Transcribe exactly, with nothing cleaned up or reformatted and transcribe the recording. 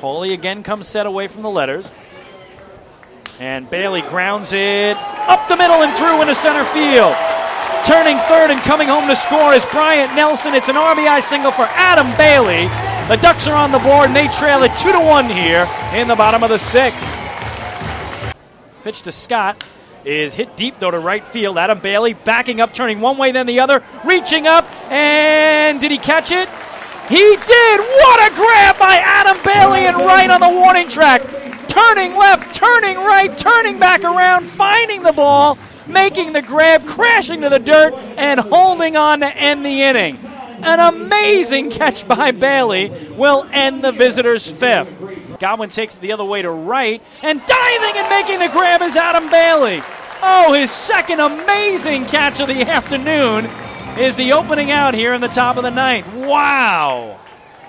Paulie again comes set away from the letters. And Bailey grounds it up the middle and through into center field. Turning third and coming home to score is Bryant Nelson. It's an R B I single for Adam Bailey. The Ducks are on the board, and they trail it two to one here in the bottom of the sixth. Pitch to Scott is hit deep, though, to right field. Adam Bailey backing up, turning one way, then the other, reaching up, and did he catch it? He did! What a grab by Adam Bailey and right on the warning track. Turning left, turning right, turning back around, finding the ball, making the grab, crashing to the dirt, and holding on to end the inning. An amazing catch by Bailey will end the visitors' fifth. Godwin takes it the other way to right, and diving and making the grab is Adam Bailey. Oh, his second amazing catch of the afternoon is the opening out here in the top of the ninth. Wow!